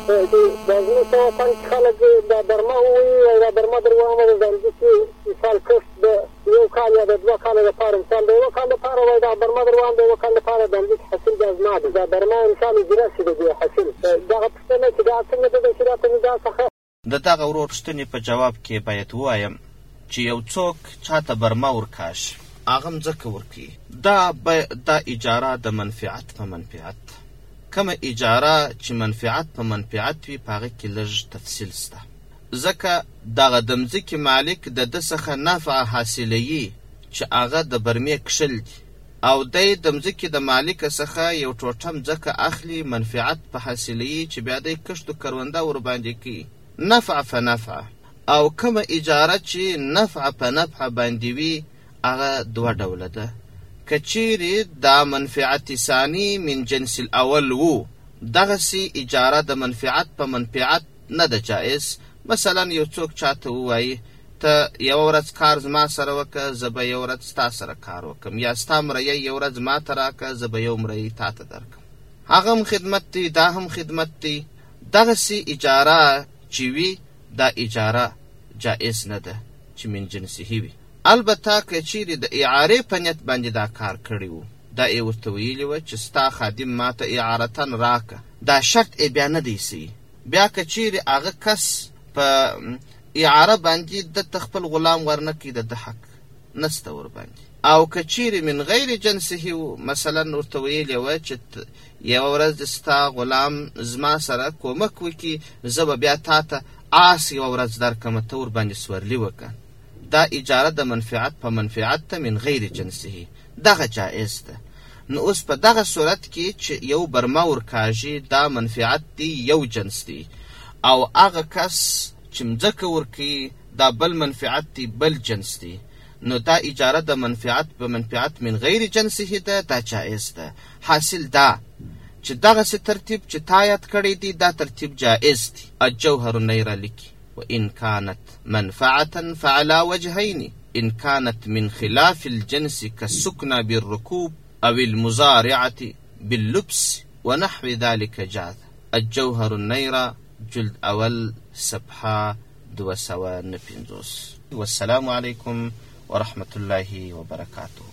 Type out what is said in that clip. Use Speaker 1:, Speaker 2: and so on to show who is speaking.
Speaker 1: د ځمکو فن کې خلک دا برمه ووایي او دا برمه در ووایم د همدې چې مثال کښت د یو کال یا د 2 کاله لپاره مثال د 1 کال لپاره وایي دا برمه در ووایم د 1 کال لپاره د همدې حاصل دا زما دی دا برمه مثال اجرا شي د دې حاصل دغه پوښتنه چې دا څنګه ده چې راته مې دا څخه
Speaker 2: د دغه ورور پوښتنې په جواب کې باید ووایم چې یو څوک چاته برمه ورکاش هغه مځکه ورکوي دا اجاره د منفعت په منفعت کومه اجاره چې منفعت په منفعت وي په هغه کې لږ تفصیل شته ځکه دغه د مځکې مالک د ده څخه نفع حاصلوي چې هغه د برمې کښل دي او دی د مځکې د مالک څخه یو ټوټه مځکه اخلي منفعت په حاصلوي چې بیا دی کښت و کرونده ورباندې کوي نفع په نفع او کومه اجاره چې نفع په نفع باندې وي هغه 2 ډوله ده که چیرې دا منفعت ثانی من جنس الاول وو دغسې اجاره د منفعت په منفعت نه ده جایز مثلا یو څوک چاته ووایي ته یوه ورځ کار زما سره وکړه زه به یو ورځ ستا سره کار وکړم یا ستا مریی یو ورځ ما ته راکړه زه به یو مریی تا ته درکړم هغه هم خدمت دی دا هم خدمت دی دغسې اجاره چې وي دا اجاره جایز نه ده چې من جنسه وي البته که چیرې د اعارې په نیت باندې دا کار کړی و دا یې ورته ویلي وه چې ستا خادم ماته اعارتن راکه دا شرط یې بیا نه دی صحیح بیا که چیرې هغه کس په اعاره باندې دته خپل غلام ورنه کړي د ده حق نسته ورباندې او که چیرې من غیر جنسه و مثلا ورته ویلې وه چې یوه ورځ ستا غلام زما سره کومک وکړي زه به بیا تا ته آس یوه ورځ درکړمه ته ورباندې سورلي وکړه دا اجاره د منفعت په منفعت ته من غیر جنسه دغه جائز ده نو اوس په دغه صورت کې چې یو برمه ورکاږي دا منفعت دی یو جنس دی او هغه کس چې مځکه ورکوي دا بل منفعت دی بل جنس دی نو دا اجاره د منفعت په منفعت من غیر جنسه ده دا جائز ده حاصل دا چې دغسې ترتیب چې تا یاد کړی دی دا ترتیب جائز دی الجوهر النیره لیکي وإن كانت منفعة فعلى وجهين إن كانت من خلاف الجنس كالسكنى بالركوب أو المزارعة باللبس ونحو ذلك جاز الجوهر النيرة جلد أول صفحة 295 والسلام عليكم ورحمة الله وبركاته